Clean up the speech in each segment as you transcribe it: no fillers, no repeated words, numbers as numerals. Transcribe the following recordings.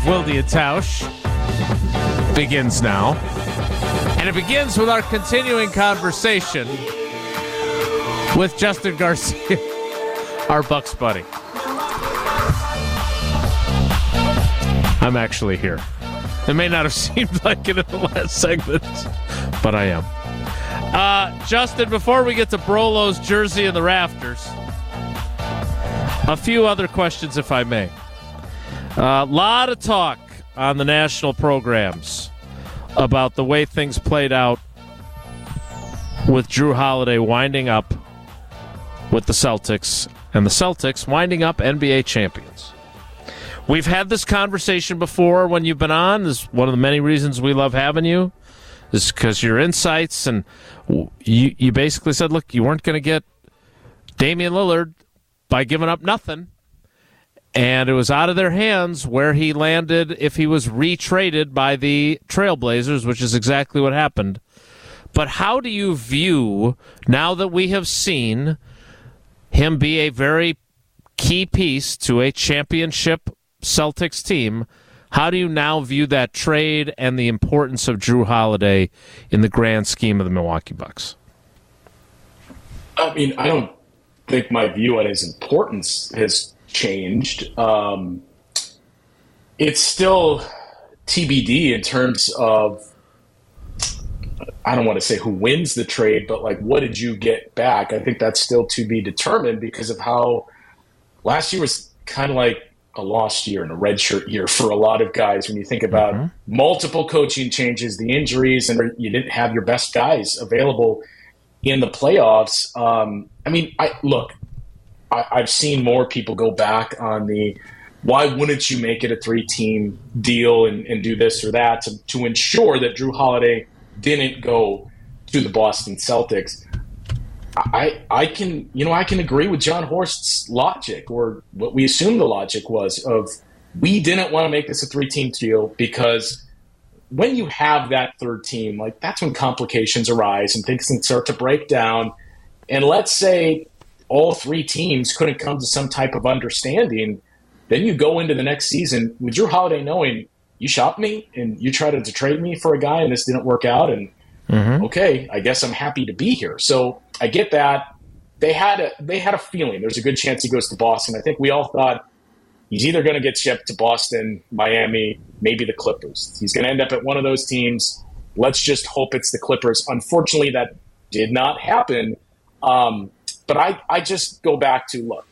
Wilde and Tausch begins now. And it begins with our continuing conversation with Justin Garcia, our Bucks buddy. I'm actually here. It may not have seemed like it in the last segment, but I am. Justin, before we get to Brolo's jersey in the rafters, a few other questions, if I may. A lot of talk on the national programs about the way things played out with Jrue Holiday winding up with the Celtics, and the Celtics winding up NBA champions. We've had this conversation before when you've been on. This is one of the many reasons we love having you, is because your insights, and you basically said, look, you weren't going to get Damian Lillard by giving up nothing, and it was out of their hands where he landed if he was retraded by the Trailblazers, which is exactly what happened. But how do you view, now that we have seen him be a very key piece to a championship Celtics team, how do you now view that trade and the importance of Jrue Holiday in the grand scheme of the Milwaukee Bucks? I mean, I don't think my view on his importance has changed. It's still TBD in terms of, I don't want to say who wins the trade, but like, what did you get back? I think that's still to be determined because of how last year was kind of like a lost year and a redshirt year for a lot of guys. When you think about multiple coaching changes, the injuries, and you didn't have your best guys available in the playoffs. I mean, I've seen more people go back on the, why wouldn't you make it a 3-team deal and do this or that to ensure that Jrue Holiday didn't go to the Boston Celtics. I can agree with John Horst's logic, or what we assume the logic was, of we didn't want to make this a 3-team deal because when you have that third team, like, that's when complications arise and things can start to break down. And let's say all 3 teams couldn't come to some type of understanding, then you go into the next season with Jrue Holiday knowing you shopped me and you tried to trade me for a guy and this didn't work out, and okay, I guess I'm happy to be here. So I get that. They had a feeling there's a good chance he goes to Boston. I think we all thought he's either going to get shipped to Boston, Miami, maybe the Clippers. He's going to end up at one of those teams. Let's just hope it's the Clippers. Unfortunately, that did not happen. But I just go back to, look,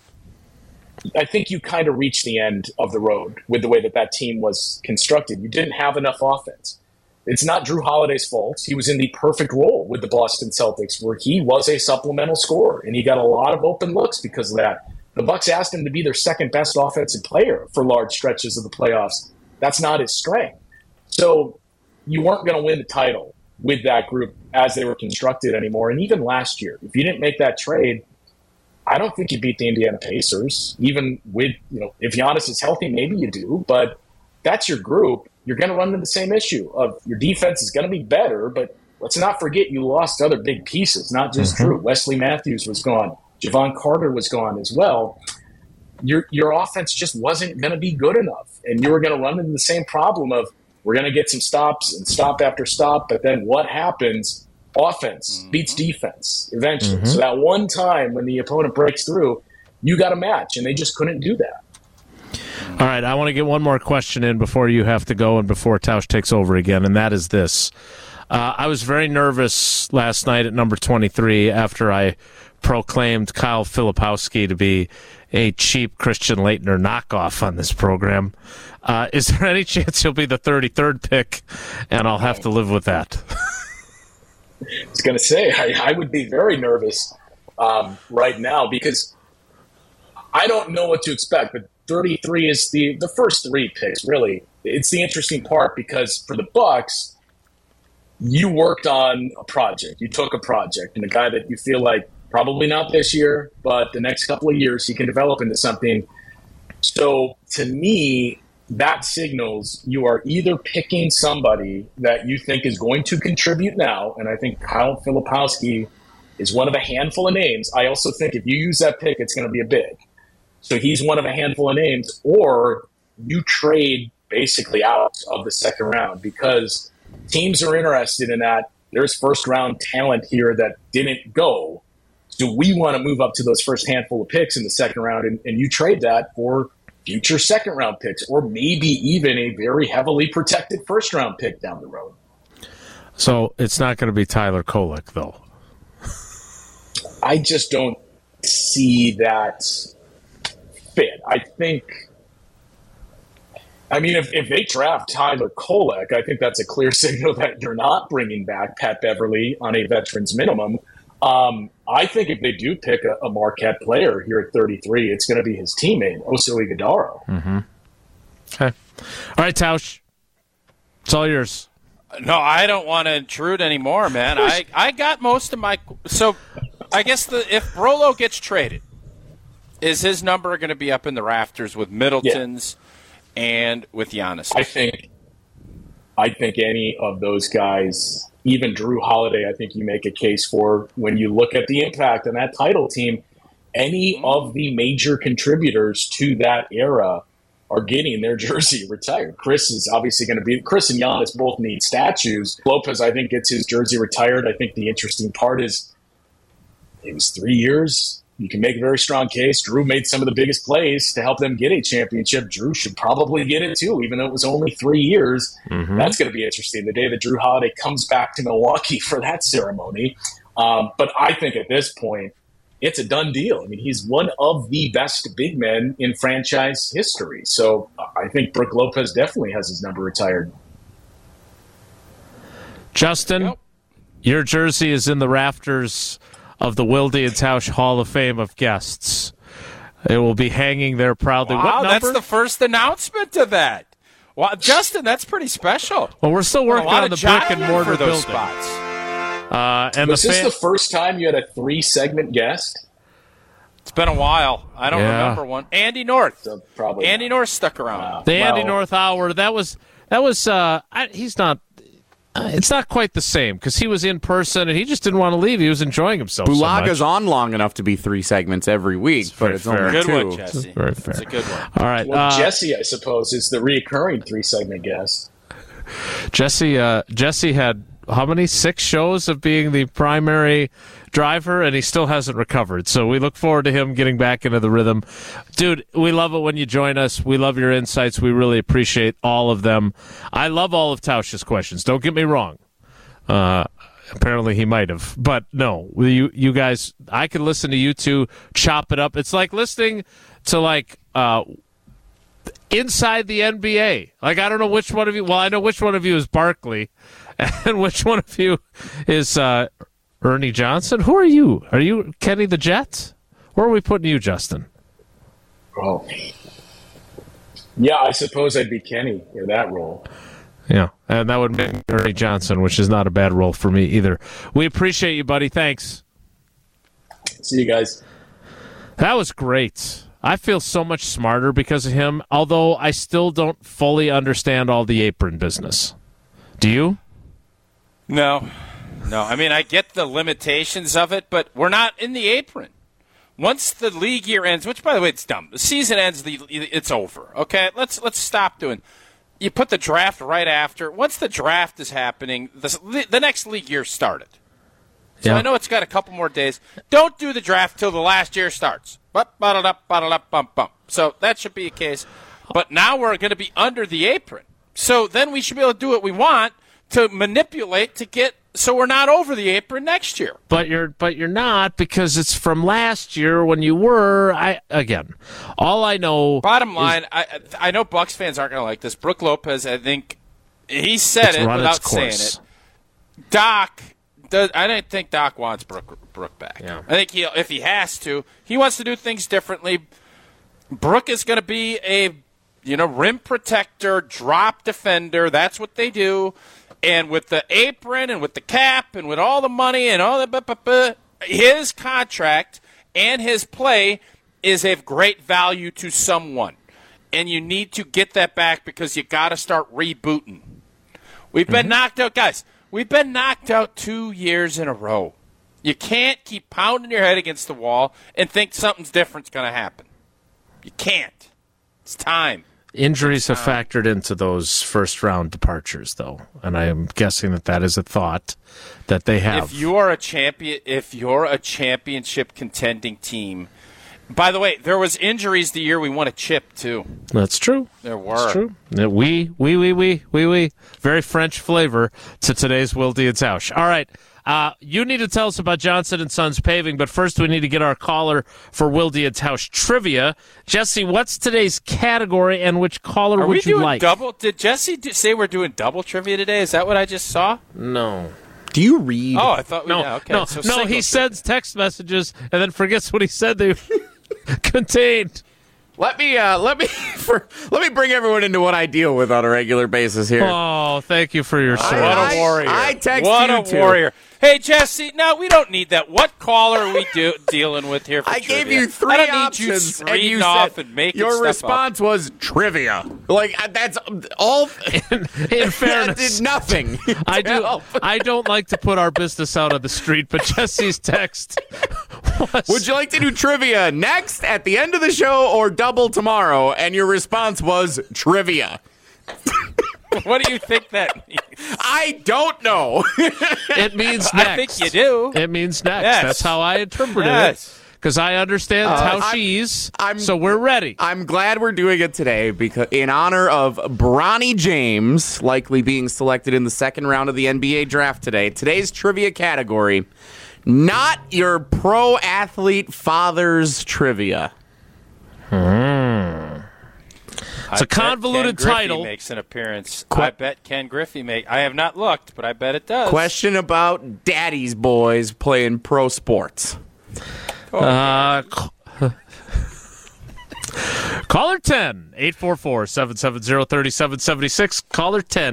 I think you kind of reached the end of the road with the way that team was constructed. You didn't have enough offense. It's not Jrue Holiday's fault. He was in the perfect role with the Boston Celtics where he was a supplemental scorer, and he got a lot of open looks because of that. The Bucks asked him to be their second best offensive player for large stretches of the playoffs. That's not his strength. So you weren't going to win the title with that group as they were constructed anymore. And even last year, if you didn't make that trade, I don't think you beat the Indiana Pacers. Even with, if Giannis is healthy, maybe you do, but that's your group. You're going to run into the same issue of your defense is going to be better, but let's not forget you lost other big pieces, not just Jrue. Wesley Matthews was gone. Javon Carter was gone as well. Your offense just wasn't going to be good enough, and you were going to run into the same problem of, we're going to get some stops and stop after stop, but then what happens? Offense beats defense eventually. So that one time when the opponent breaks through, you got a match, and they just couldn't do that. All right, I want to get one more question in before you have to go and before Tausch takes over again, and that is this. I was very nervous last night at number 23 after I proclaimed Kyle Filipowski to be a cheap Christian Laettner knockoff on this program. Is there any chance he'll be the 33rd pick, and I'll have to live with that? I was going to say, I would be very nervous right now because I don't know what to expect, but 33 is the first 3 picks, really. It's the interesting part because for the Bucks, you worked on a project. You took a project and a guy that you feel like probably not this year, but the next couple of years he can develop into something. So to me, that signals you are either picking somebody that you think is going to contribute now, and I think Kyle Filipowski is one of a handful of names. I also think if you use that pick, it's going to be a bid. So he's one of a handful of names, or you trade basically out of the second round because teams are interested in that. There's first-round talent here that didn't go. Do we want to move up to those first handful of picks in the second round and you trade that for future second-round picks or maybe even a very heavily protected first-round pick down the road? So it's not going to be Tyler Kolek, though. I just don't see that fit. If they draft Tyler Kolek, I think that's a clear signal that you're not bringing back Pat Beverly on a veteran's minimum. I think if they do pick a Marquette player here at 33, it's going to be his teammate, Oso Ighodaro. Mm-hmm. Okay. All right, Tausch. It's all yours. No, I don't want to intrude anymore, man. I got most of my – so I guess if Brolo gets traded, is his number going to be up in the rafters with Middleton's and with Giannis? I think any of those guys, even Drew Holiday, I think you make a case for when you look at the impact on that title team. Any of the major contributors to that era are getting their jersey retired. Chris is obviously going to be – Chris and Giannis both need statues. Lopez, I think, gets his jersey retired. I think the interesting part is it was 3 years. You can make a very strong case. Drew made some of the biggest plays to help them get a championship. Drew should probably get it too, even though it was only 3 years. Mm-hmm. That's going to be interesting, the day that Drew Holiday comes back to Milwaukee for that ceremony. But I think at this point, it's a done deal. I mean, he's one of the best big men in franchise history. So I think Brook Lopez definitely has his number retired. Justin, your jersey is in the rafters of the Wilde and Tausch Hall of Fame of guests. It will be hanging there proudly. Wow, that's the first announcement of that. Well, Justin, that's pretty special. Well, we're still working on the brick and mortar for those building. Spots. Was this the first time you had a 3-segment guest? It's been a while. I don't remember one. Andy North. So probably Andy North stuck around. Wow. The Andy North Hour. That was. He's not. It's not quite the same because he was in person and he just didn't want to leave. He was enjoying himself. Bulaga's on long enough to be 3 segments every week, but it's only good 2. One, Jesse. Very fair. It's a good one. All right. Well, Jesse, I suppose, is the reoccurring 3-segment guest. Jesse had how many? 6 shows of being the primary driver, and he still hasn't recovered. So we look forward to him getting back into the rhythm. Dude, we love it when you join us. We love your insights. We really appreciate all of them. I love all of Tausch's questions. Don't get me wrong. Apparently he might have. But no, you guys, I could listen to you two chop it up. It's like listening to inside the NBA. Like, I don't know which one of you. Well, I know which one of you is Barkley, and which one of you is Ernie Johnson. Who are you? Are you Kenny the Jet? Where are we putting you, Justin? Oh, yeah, I suppose I'd be Kenny in that role. Yeah, and that would make Ernie Johnson, which is not a bad role for me either. We appreciate you, buddy. Thanks. See you guys. That was great. I feel so much smarter because of him, although I still don't fully understand all the apron business. Do you? No. I mean, I get the limitations of it, but we're not in the apron. Once the league year ends, which, by the way, it's dumb. The season ends, it's over. Okay, let's stop doing. You put the draft right after. Once the draft is happening, the next league year started. So I know it's got a couple more days. Don't do the draft till the last year starts. So that should be a case. But now we're going to be under the apron. So then we should be able to do what we want to manipulate to get so we're not over the apron next year. But you're not, because it's from last year when you were. All I know. Bottom line, I know Bucks fans aren't going to like this. Brook Lopez, I think he said it without saying it. Doc. I don't think Doc wants Brook back. Yeah. I think if he has to, he wants to do things differently. Brook is going to be a rim protector, drop defender. That's what they do. And with the apron and with the cap and with all the money and all the his contract and his play is of great value to someone. And you need to get that back because you got to start rebooting. We've been knocked out, guys. We've been knocked out 2 years in a row. You can't keep pounding your head against the wall and think something's different's going to happen. You can't. It's time. Injuries have factored into those first-round departures, though, and I am guessing that is a thought that they have. If you're a championship contending team, by the way, there was injuries the year we won a chip too. That's true. There were. That's true. We. Very French flavor to today's Wilde and Tausch. All right. You need to tell us about Johnson & Sons Paving, but first we need to get our caller for Wilde and Tausch trivia. Jesse, what's today's category and which caller would you like? Double? Did Jesse say we're doing double trivia today? Is that what I just saw? No. Do you read? Oh, I thought No, yeah, okay. no, So no. He sends text messages and then forgets what he said they contained. Let me bring everyone into what I deal with on a regular basis here. Oh, thank you for your What service. a warrior. I text what you a too. warrior. Hey, Jesse, no, we don't need that. What caller are we dealing with here for I trivia? gave you three I don't options, need you and reading you off said and making your stuff response was trivia. Like that's all. In that fairness, did nothing. I to do. help. I don't like to put our business out on the street, but Jesse's text was. Would you like to do trivia next at the end of the show or double tomorrow? And your response was trivia. up. What do you think that means? I don't know. It means next. I think you do. It means next. Yes. That's how I interpreted Yes. it. Because I understand Tausch's, so we're ready. I'm glad we're doing it today because in honor of Bronny James likely being selected in the second round of the NBA draft today. Today's trivia category, not your pro athlete father's trivia. It's a convoluted Ken Griffey title. Makes an appearance. I bet Ken Griffey I have not looked, but I bet it does. Question about daddy's boys playing pro sports. Caller 10, 844-770-3776. Caller 10,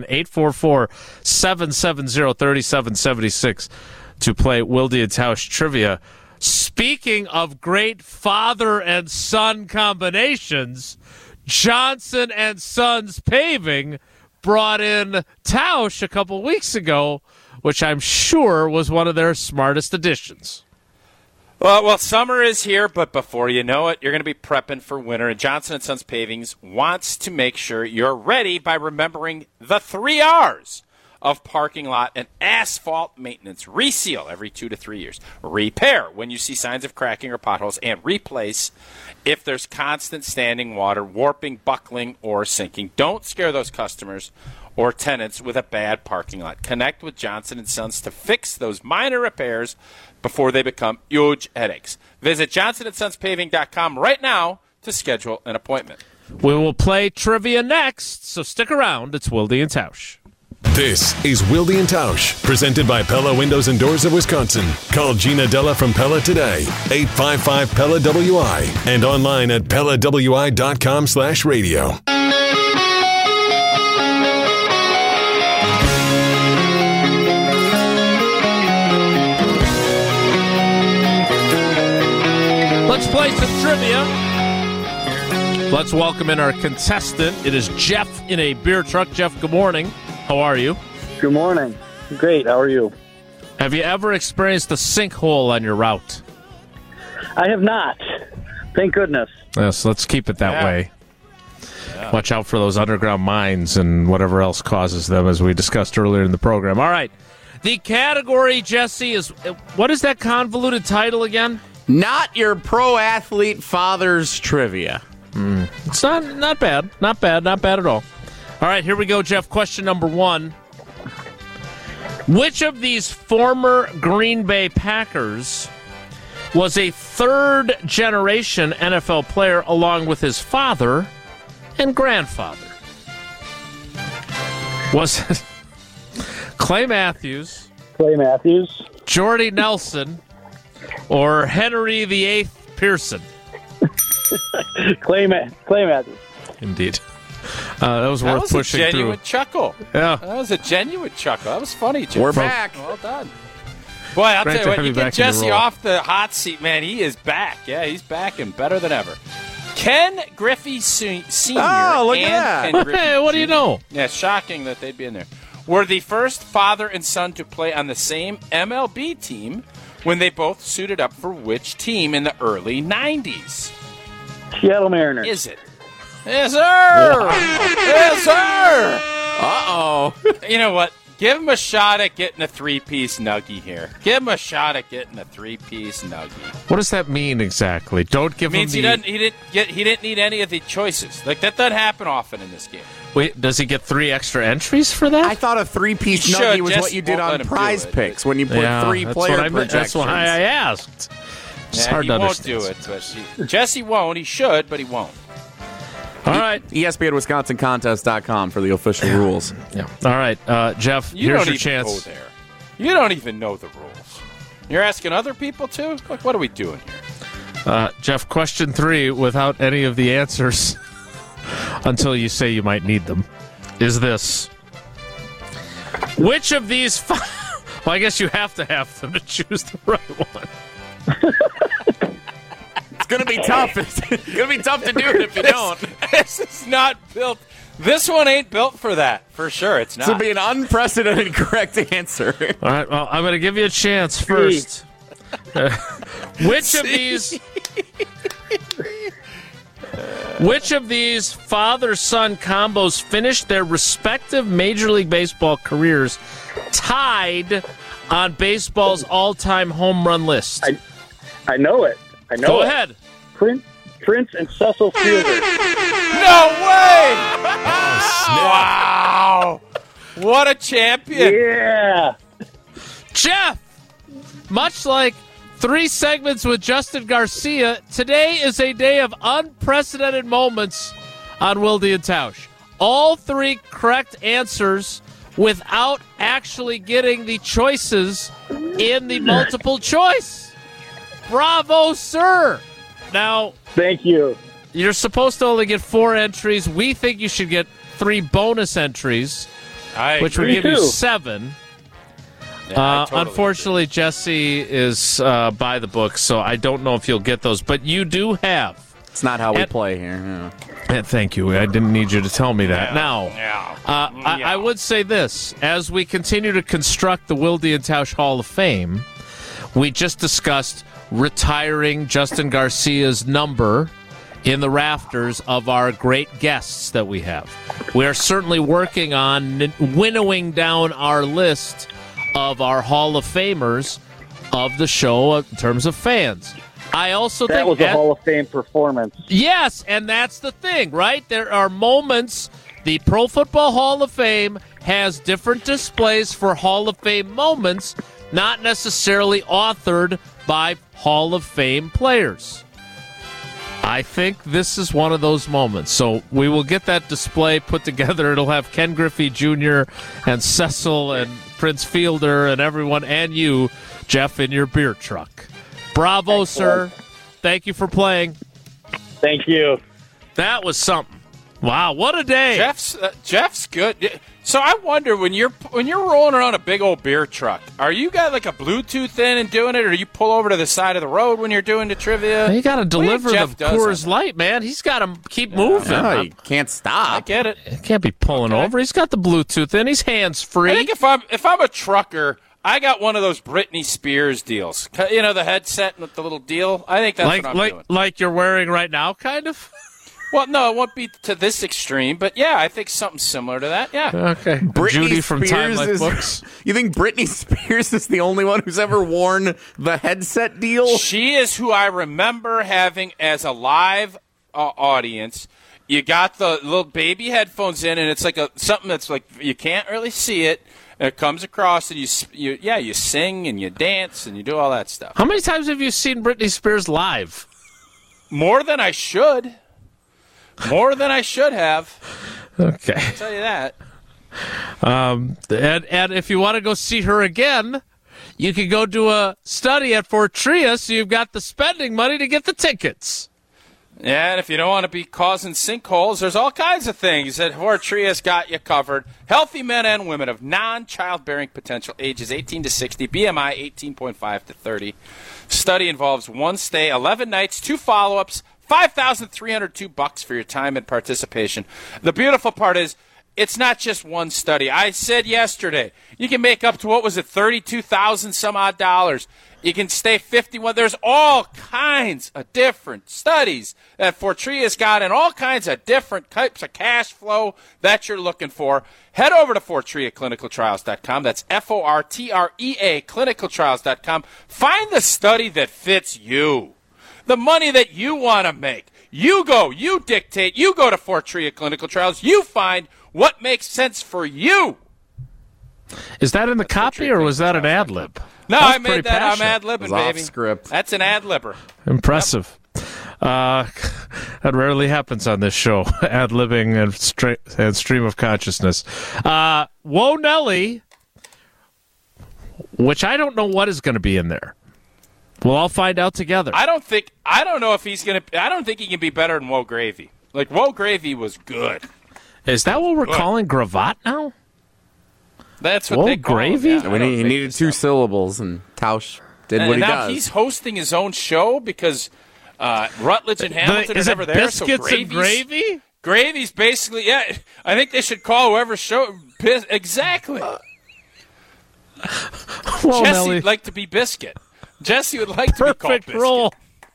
844-770-3776 to play Wilde and Tausch trivia. Speaking of great father and son combinations, Johnson and Sons Paving brought in Tausch a couple weeks ago, which I'm sure was one of their smartest additions. Well, summer is here, but before you know it, you're going to be prepping for winter. And Johnson & Sons Pavings wants to make sure you're ready by remembering the 3 R's of parking lot and asphalt maintenance. Reseal every 2 to 3 years. Repair when you see signs of cracking or potholes. And replace if there's constant standing water, warping, buckling, or sinking. Don't scare those customers or tenants with a bad parking lot. Connect with Johnson & Sons to fix those minor repairs before they become huge headaches. Visit johnsonsonspaving.com right now to schedule an appointment. We will play trivia next, so stick around. It's Wilde and Tausch. This is Wilde and Tausch, presented by Pella Windows and Doors of Wisconsin. Call Gina Della from Pella today, 855-PELLA-WI, and online at PellaWI.com/radio. Let's play some trivia. Let's welcome in our contestant. It is Jeff in a beer truck. Jeff, good morning. How are you? Good morning. Great. How are you? Have you ever experienced a sinkhole on your route? I have not. Thank goodness. Yes, let's keep it that way. Watch out for those underground mines and whatever else causes them, as we discussed earlier in the program. All right. The category, Jesse, is what is that convoluted title again? Not your pro athlete father's trivia. It's not bad. Not bad at all. All right, here we go, Jeff. Question number 1. Which of these former Green Bay Packers was a third-generation NFL player along with his father and grandfather? Was it Clay Matthews, Jordy Nelson, or Henry VIII Pearson? Clay Matthews. Indeed. That was worth pushing through. That was a genuine chuckle. Yeah. That was a genuine chuckle. That was funny, Jim. We're back. Well done. Boy, I'll Great tell to you have what, you you back get in your Jesse role. off the hot seat, man. He is back. Yeah, he's back and better than ever. Ken Griffey Sr. Oh, look at and that. Ken Griffey Hey, what do you Jr. know? Yeah, shocking that they'd be in there. Were the first father and son to play on the same MLB team when they both suited up for which team in the early 90s? Seattle Mariners. Is it Yes, sir. Yes, sir. Uh-oh. You know what? Give him a shot at getting a 3-piece nuggie here. Give him a shot at getting a 3-piece nuggie. What does that mean exactly? Don't give him Means he didn't need any of the choices. Like that doesn't happen often in this game. Wait, does he get 3 extra entries for that? I thought a 3-piece He nuggie should, was just what you did won't let on him Prize do it. Picks when you put 3 that's player what I meant. projections. That's why I asked. It's hard He to won't understand. do it. But Jesse won't. He should, but he won't. All right. ESPNWisconsinContest.com for the official rules. Yeah. All right, Jeff, You here's don't your even chance. go there. You don't even know the rules. You're asking other people too? Like, what are we doing here? Jeff, question 3, without any of the answers until you say you might need them, is this. Which of these well, I guess you have to have them to choose the right one. It's going to be tough. It's going to be tough to do it if you don't. This is not built. This one ain't built for that, for sure. It's not. This would be an unprecedented correct answer. All right, well, I'm going to give you a chance first. Which of these father-son combos finished their respective Major League Baseball careers tied on baseball's all-time home run list? I know it. Go ahead. Prince and Cecil Fielder. No way! Wow! What a champion! Yeah. Jeff, much like 3 segments with Justin Garcia, today is a day of unprecedented moments on Wilde and Tausch. All 3 correct answers without actually getting the choices in the multiple choice. Bravo, sir. Now, Thank you. you're supposed to only get 4 entries. We think you should get 3 bonus entries, which would agree. give you Me too. 7. Yeah, I totally Unfortunately, Jesse is by the book, so I don't know if you'll get those. But you do have. It's not how we And- play here. Yeah. Thank you. I didn't need you to tell me that. Now, Yeah. I would say this. As we continue to construct the Wilde and Tausch Hall of Fame, we just discussed retiring Justin Garcia's number in the rafters of our great guests that we have. We are certainly working on winnowing down our list of our Hall of Famers of the show in terms of fans. I also That think was a Hall of Fame performance. yes, and that's the thing, right? There are moments. The Pro Football Hall of Fame has different displays for Hall of Fame moments, not necessarily authored by Hall of Fame players. I think this is one of those moments. So we will get that display put together. It'll have Ken Griffey Jr. and Cecil and Prince Fielder and everyone, and you, Jeff, in your beer truck. Bravo, sir. Thank you for playing. Thank you. That was something. Wow, what a day. Jeff's good. So I wonder when you're rolling around a big old beer truck, are you got like a Bluetooth in and doing it, or do you pull over to the side of the road when you're doing the trivia? You got to What do you think deliver the Jeff does on Coors that? Light, man. He's got to keep moving. No, you can't I stop. get it. He can't be pulling over. He's got the Bluetooth in. He's hands-free. I think if I'm a trucker, I got one of those Britney Spears deals. You know, the headset with the little deal. I think that's what I'm doing. like you're wearing right now, kind of? Well, no, it won't be to this extreme, but yeah, I think something similar to that. Yeah. Okay. Britney Judy from Time Spears Life is- Books. You think Britney Spears is the only one who's ever worn the headset deal? She is who I remember having as a live audience. You got the little baby headphones in, and it's like something that's like you can't really see it. And it comes across, and you sing and you dance and you do all that stuff. How many times have you seen Britney Spears live? More than I should. More than I should have. Okay. I'll tell you that. And if you want to go see her again, you can go do a study at Fortria, so you've got the spending money to get the tickets. Yeah, and if you don't want to be causing sinkholes, there's all kinds of things that Fortria's got you covered. Healthy men and women of non-childbearing potential, ages 18 to 60, BMI 18.5 to 30. Study involves 1 stay, 11 nights, 2 follow-ups, $5,302 for your time and participation. The beautiful part is it's not just one study. I said yesterday, you can make up to, what was it, $32,000 some odd dollars. You can stay 51. There's all kinds of different studies that Fortrea's got and all kinds of different types of cash flow that you're looking for. Head over to FortreaClinicalTrials.com. That's FORTREA clinicaltrials.com. Find the study that fits you, the money that you want to make. You go, you dictate, you go to Fortrea Clinical Trials, you find what makes sense for you. Is that in the copy or was that an ad lib? No, I made that. I'm ad-libbing, baby. Off script. That's an ad-libber. Impressive. That rarely happens on this show. Ad-libbing and stream of consciousness. Whoa, Nelly, which I don't know what is going to be in there. We'll all find out together. I don't know if he's going to. I don't think he can be better than Woe Gravy. Like, Woe Gravy was good. Is that what we're calling Gravatt now? That's what Whoa, they call Gravy? him. Yeah, He needed 2 syllables, and Tausch did what he now does. he's hosting his own show because Rutledge and Hamilton are is never it there. biscuits so and gravy? Gravy's basically, yeah. I think they should call whoever's show exactly. Whoa, Jesse Nelly. would like to be Biscuit. Jesse would like to be called Perfect Biscuit. role.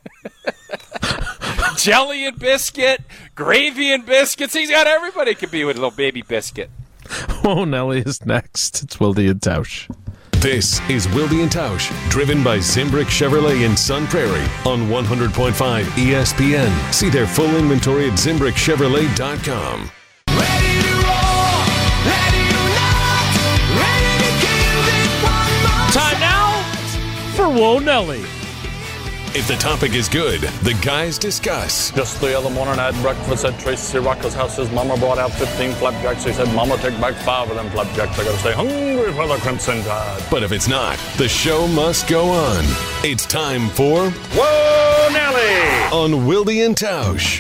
Jelly and Biscuit, Gravy and Biscuits. He's got everybody could be with a little baby Biscuit. Whoa, Nelly is next. It's Wilde and Tausch. This is Wilde and Tausch, driven by Zimbrick Chevrolet in Sun Prairie on 100.5 ESPN. See their full inventory at ZimbrickChevrolet.com. Ready to roll, ready to not, ready to give it one more Time now for Whoa, Nelly. If the topic is good, the guys discuss. Just the other morning I had breakfast at Tracy Rocker's house. His mama brought out 15 flapjacks. He said, Mama, take back 5 of them flapjacks. I gotta stay hungry for the Crimson Tide. But if it's not, the show must go on. It's time for Whoa, Nelly! On Wilde and Tausch.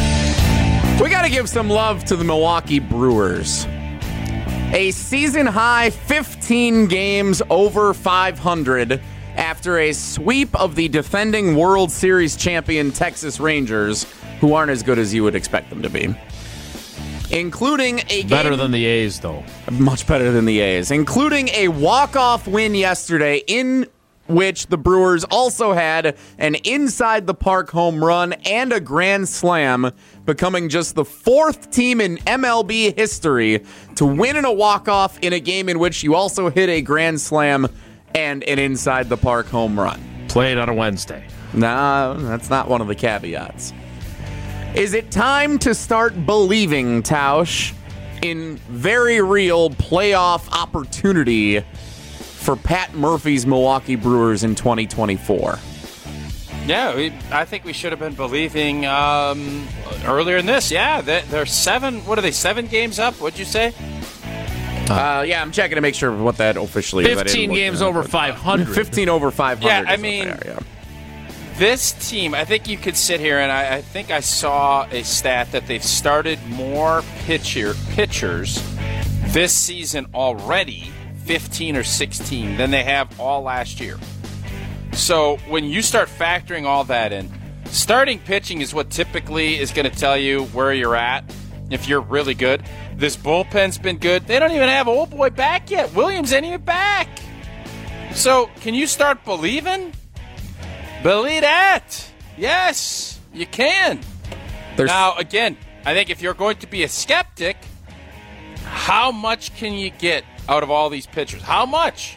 We got to give some love to the Milwaukee Brewers. A season-high 15 games over 500 after a sweep of the defending World Series champion Texas Rangers, who aren't as good as you would expect them to be. Including a game... Better than the A's, though. Much better than the A's. Including a walk-off win yesterday in which the Brewers also had an inside-the-park home run and a grand slam, becoming just the 4th team in MLB history to win in a walk-off in a game in which you also hit a grand slam and an inside-the-park home run. Played on a Wednesday. No, that's not one of the caveats. Is it time to start believing, Tausch, in very real playoff opportunity for Pat Murphy's Milwaukee Brewers in 2024? Yeah, I think we should have been believing earlier in this. Yeah, they're 7 games up? What'd you say? Yeah, I'm checking to make sure what that officially is. 15 games over 500. 15 over 500. Yeah, I is what mean, they are, yeah. This team, I think you could sit here, and I think I saw a stat that they've started more pitchers this season already, 15 or 16, than they have all last year. So when you start factoring all that in, starting pitching is what typically is going to tell you where you're at if you're really good. This bullpen's been good. They don't even have old boy back yet. Williams ain't even back. So can you start believing? Believe that. Yes, you can. Now, again, I think if you're going to be a skeptic, how much can you get out of all these pitchers? How much?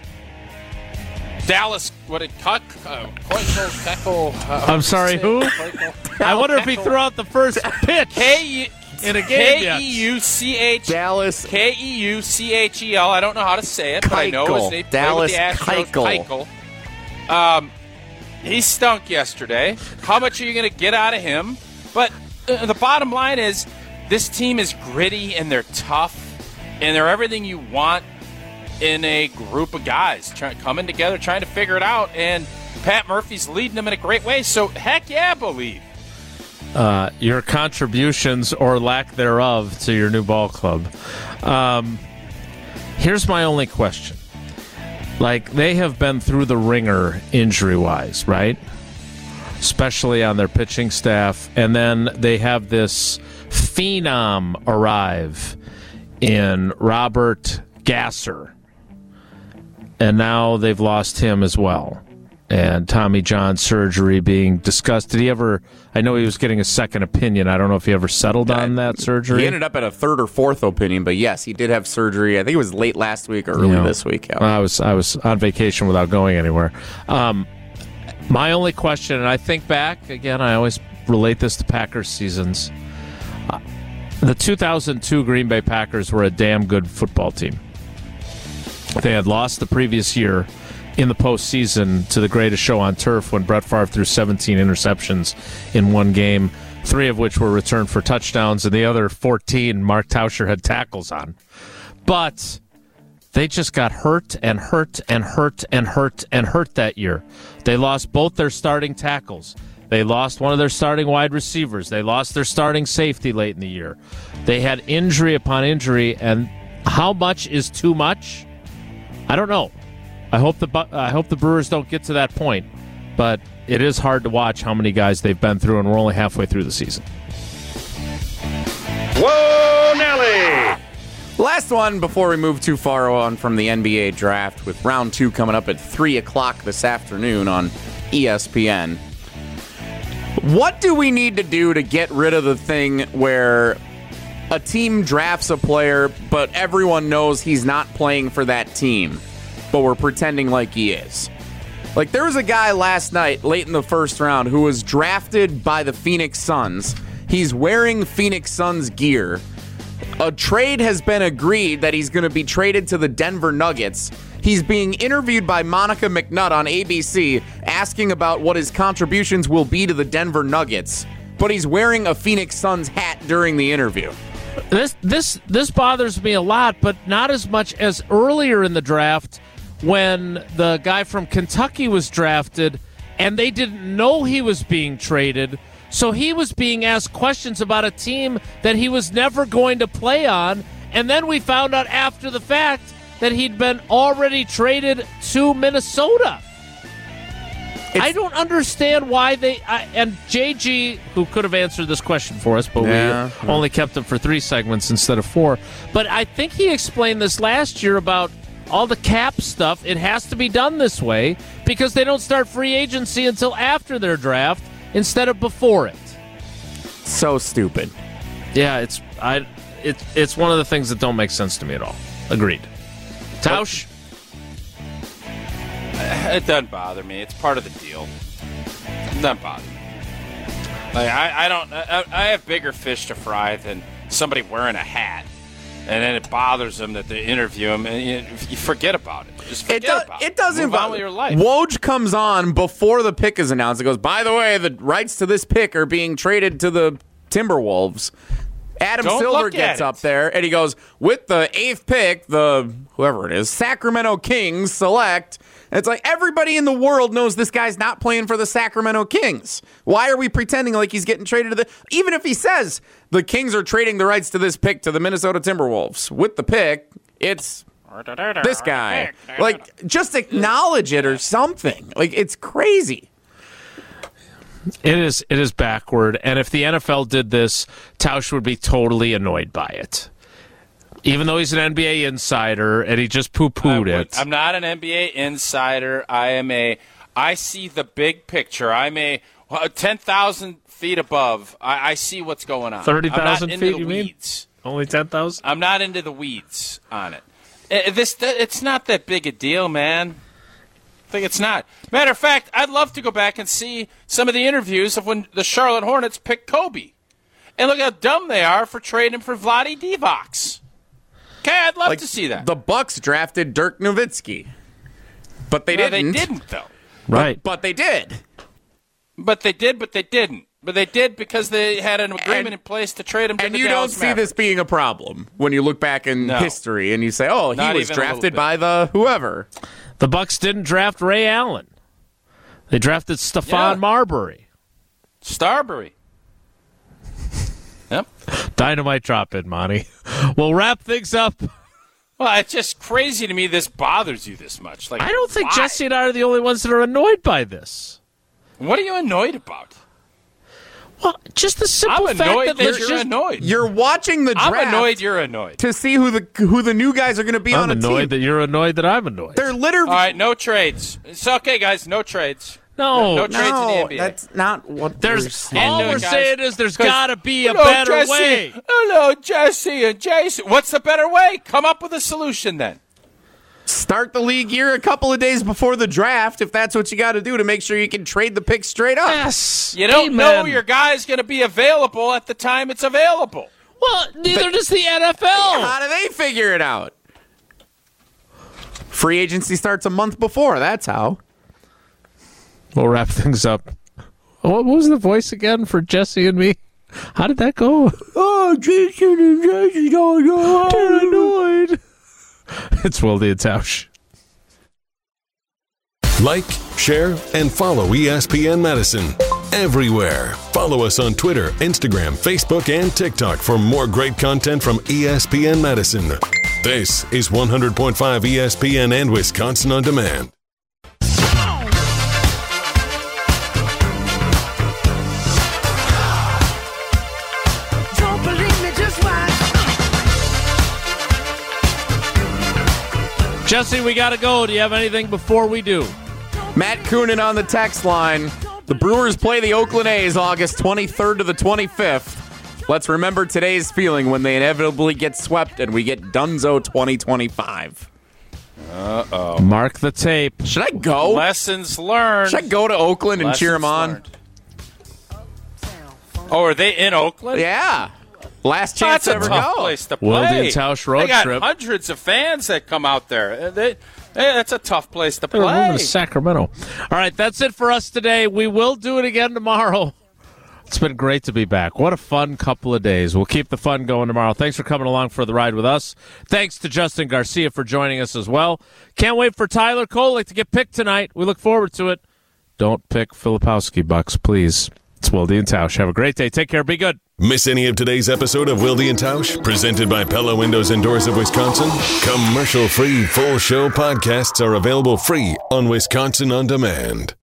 Dallas, I'm sorry, who? I wonder if he threw out the first pitch in a game yet. K-E-U-C-H. Dallas. K-E-U-C-H-E-L. I don't know how to say it, but I know his name. Dallas Played with the Astros. Keuchel. He stunk yesterday. How much are you going to get out of him? But the bottom line is this team is gritty and they're tough and they're everything you want in a group of guys coming together, trying to figure it out. And Pat Murphy's leading them in a great way. So, heck yeah, believe. Your contributions or lack thereof to your new ball club. Here's my only question. Like, they have been through the ringer injury-wise, right? Especially on their pitching staff. And then they have this phenom arrive in Robert Gasser, and now they've lost him as well. And Tommy John surgery being discussed. Did he ever? I know he was getting a second opinion. I don't know if he ever settled on that surgery. He ended up at a third or fourth opinion, but yes, he did have surgery. I think it was late last week or early this week. Yeah. I was on vacation without going anywhere. My only question, and I think back again, I always relate this to Packers seasons. The 2002 Green Bay Packers were a damn good football team. They had lost the previous year in the postseason to the greatest show on turf when Brett Favre threw 17 interceptions in one game, 3 of which were returned for touchdowns, and the other 14 Mark Tauscher had tackles on. But they just got hurt and hurt and hurt and hurt and hurt that year. They lost both their starting tackles. They lost one of their starting wide receivers. They lost their starting safety late in the year. They had injury upon injury, and how much is too much? I don't know. I hope the Brewers don't get to that point, but it is hard to watch how many guys they've been through, and we're only halfway through the season. Whoa, Nelly! Last one before we move too far on from the NBA draft, with round 2 coming up at 3 o'clock this afternoon on ESPN. What do we need to do to get rid of the thing where a team drafts a player, but everyone knows he's not playing for that team, but we're pretending like he is? Like, there was a guy last night, late in the first round, who was drafted by the Phoenix Suns. He's wearing Phoenix Suns gear. A trade has been agreed that he's going to be traded to the Denver Nuggets. He's being interviewed by Monica McNutt on ABC, asking about what his contributions will be to the Denver Nuggets, but he's wearing a Phoenix Suns hat during the interview. This bothers me a lot, but not as much as earlier in the draft when the guy from Kentucky was drafted and they didn't know he was being traded. So he was being asked questions about a team that he was never going to play on, and then we found out after the fact that he'd been already traded to Minnesota. I don't understand why they... and JG, who could have answered this question for us, but we only kept him for 3 segments instead of 4. But I think he explained this last year about all the cap stuff. It has to be done this way because they don't start free agency until after their draft instead of before it. So stupid. Yeah, it's one of the things that don't make sense to me at all. Agreed. Tausch? It doesn't bother me. It's part of the deal. It doesn't bother me. Like, I have bigger fish to fry than somebody wearing a hat. And then it bothers them that they interview him, and you forget about it. Just forget about it. It doesn't Move on with your life. Woj comes on before the pick is announced. It goes, by the way, the rights to this pick are being traded to the Timberwolves. Adam Silver gets up there, and he goes, with the 8th pick, the whoever it is, Sacramento Kings select. And it's like, everybody in the world knows this guy's not playing for the Sacramento Kings. Why are we pretending like he's getting traded to the... Even if he says the Kings are trading the rights to this pick to the Minnesota Timberwolves, with the pick, it's this guy. Like, just acknowledge it or something. Like, it's crazy. It is backward, and if the NFL did this, Tausch would be totally annoyed by it. Even though he's an NBA insider, and he just poo-pooed it. I'm not an NBA insider. I see the big picture. I'm 10,000 feet above. I see what's going on. 30,000 feet, you weeds. mean? Only 10,000? I'm not into the weeds on it. It's not that big a deal, man. I think it's not. Matter of fact, I'd love to go back and see some of the interviews of when the Charlotte Hornets picked Kobe. And look how dumb they are for trading for Vlade Divac. Okay, I'd love to see that. The Bucks drafted Dirk Nowitzki. But they didn't. They didn't, though. Right. But they did. But they did, but they didn't. But they did because they had an agreement in place to trade him to the And you Dallas don't see Mavericks. this being a problem when you look back in history and you say, oh, he Not was even a little drafted bit. by the whoever. The Bucks didn't draft Ray Allen. They drafted Stephon Marbury. Starbury. Yep. Dynamite drop in, Monty. We'll wrap things up. Well, it's just crazy to me this bothers you this much. Like, I don't think why? Jesse and I are the only ones that are annoyed by this. What are you annoyed about? Well, just the simple I'm fact annoyed that that let's you're just. annoyed. You're watching the draft. I'm annoyed you're annoyed. to see who the new guys are going to be I'm on a annoyed team. that you're annoyed that I'm annoyed. They're literally. All right, no trades. It's okay, guys. No trades. No, No trades in the NBA. That's not what there's we're saying. all And, we're guys, saying is there's 'cause- got to be a Hello, better Jesse. way. Hello, Jesse and Jason. What's the better way? Come up with a solution then. Start the league year a couple of days before the draft if that's what you got to do to make sure you can trade the pick straight up. Yes, You don't Amen. know your guy's going to be available at the time it's available. Well, neither does the NFL. How do they figure it out? Free agency starts a month before. That's how. We'll wrap things up. What was the voice again for Jesse and me? How did that go? Oh, Jason and Jesse don't know. They're annoyed. It's Wildy and Tausch. Like, share, and follow ESPN Madison everywhere. Follow us on Twitter, Instagram, Facebook, and TikTok for more great content from ESPN Madison. This is 100.5 ESPN and Wisconsin On Demand. Don't believe me, just watch. Jesse, we got to go. Do you have anything before we do? Matt Coonan on the text line. The Brewers play the Oakland A's August 23rd to the 25th. Let's remember today's feeling when they inevitably get swept and we get Dunzo 2025. Mark the tape. Should I go? Lessons learned. Should I go to Oakland and cheer them on? Lessons learned. Oh, are they in Oakland? Yeah. Last chance That's to a ever tough go. place to Wildy play. and Tausch road they got trip. hundreds of fans that come out there. That's a tough place to We're moving play. to Sacramento. All right, that's it for us today. We will do it again tomorrow. It's been great to be back. What a fun couple of days. We'll keep the fun going tomorrow. Thanks for coming along for the ride with us. Thanks to Justin Garcia for joining us as well. Can't wait for Tyler Kolek to get picked tonight. We look forward to it. Don't pick Filipowski, Bucks, please. It's Wildy and Tausch. Have a great day. Take care. Be good. Miss any of today's episode of Wildy and Tausch, presented by Pella Windows and Doors of Wisconsin? Commercial-free full show podcasts are available free on Wisconsin On Demand.